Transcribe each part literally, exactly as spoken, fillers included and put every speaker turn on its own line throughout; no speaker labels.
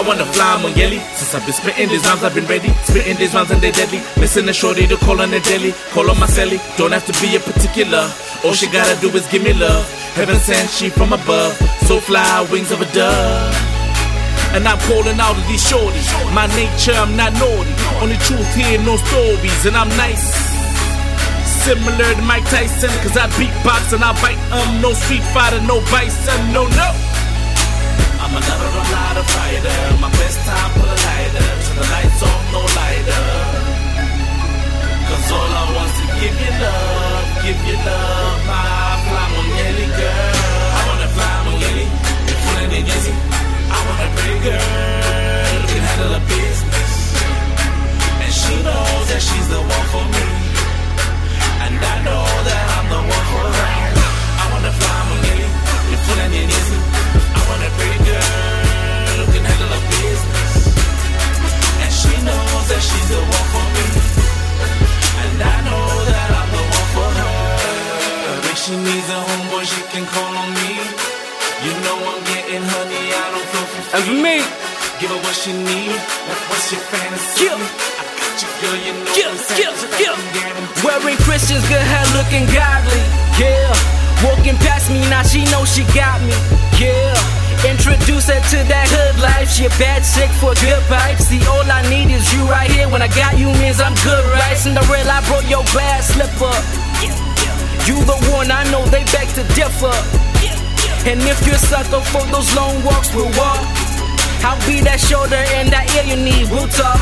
wanna fly Mongeli. Since I've been spitting these rhymes, I've been ready. Spitting these rhymes and they deadly. Missing a shorty to call on a deli. Call on my celly. Don't have to be a particular. All she gotta do is give me love. Heaven sent, she from above. So fly, wings of a dove. And I'm calling out of these shorties. My nature, I'm not naughty. Only truth here, no stories. And I'm nice. Similar to Mike Tyson, cause I beatbox and I bite um no street fighter, no bison, no no. I'm a lover, I'm not a fighter. My best time, pull a lighter. Turn the lights on, no lighter. Cause all I want is to give you love, give you love. My fly Mongeli girl. I wanna fly Mongeli, you're feeling it easy. I want a pretty girl who can handle a business. And she knows that she's the one for me. And I know that I'm the one for her. I wanna fly Mongeli, you're feeling it easy. I want a pretty girl who can handle a business. And she knows that she's the one for me. And I know that I'm the one for her. If she needs a homeboy, she can call on me. You know I'm getting honey, I don't flow for free. And for me, give her what she need. Like what's your fantasy? Yeah. I got you, girl, you know yeah, I'm yeah, yeah.
Wearing Christians, good hair, looking godly. Yeah. Walking past me, now she knows she got me. Yeah. Introduce her to that hood life. She a bad chick for good vibes. See, all I need is you right here. When I got you means I'm good, right? Cinderella, I brought your glass slipper. You the one, I know they beg to differ. And if you're a sucker for those long walks, we'll walk. I'll be that shoulder and that ear you need, we'll talk.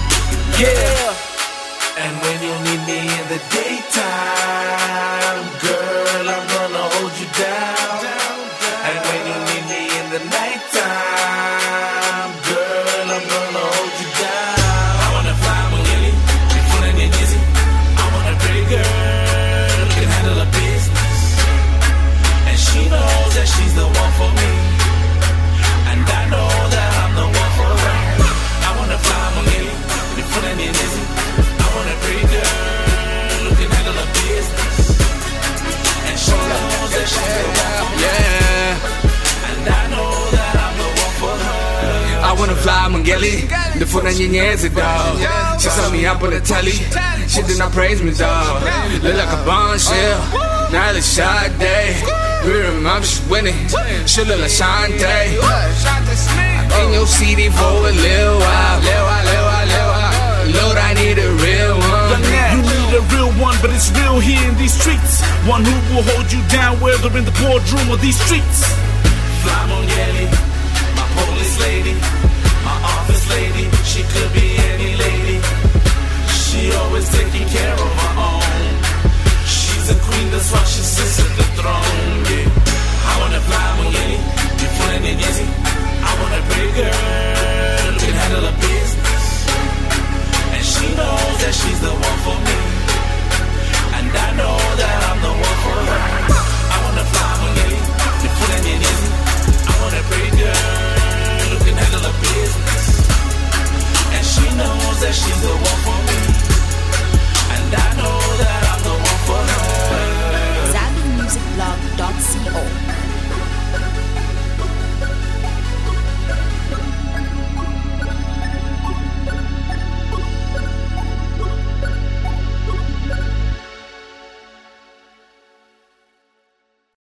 Yeah.
And when you need me in the daytime, girl, I'm gonna hold you down. And when you need me in the nighttime, girl, I'm gonna hold you down. I wanna fly Mongeli, you're feeling it easy. I want a pretty girl who can handle a business. And she knows that she's the one for me. And I know that I'm the one for her. I wanna fly Mongeli, you're feeling it easy. I want a pretty girl who can handle a business. And she knows that she's the one for me.
Yeah.
And I know that I'm the one for her.
I wanna fly Mongeli, the foot on your years dog. She saw me up on the telly, she did not praise me, dog. Look like a bombshell, now it's shot day. We remember she's winning, she look like Shantae. In your C D for a little while, Lord, I need a real one.
You need a real one, but it's real here in these streets. One who will hold you down, whether in the boardroom or these streets. Fly Mongeli, my police lady, my office lady, she could be any lady.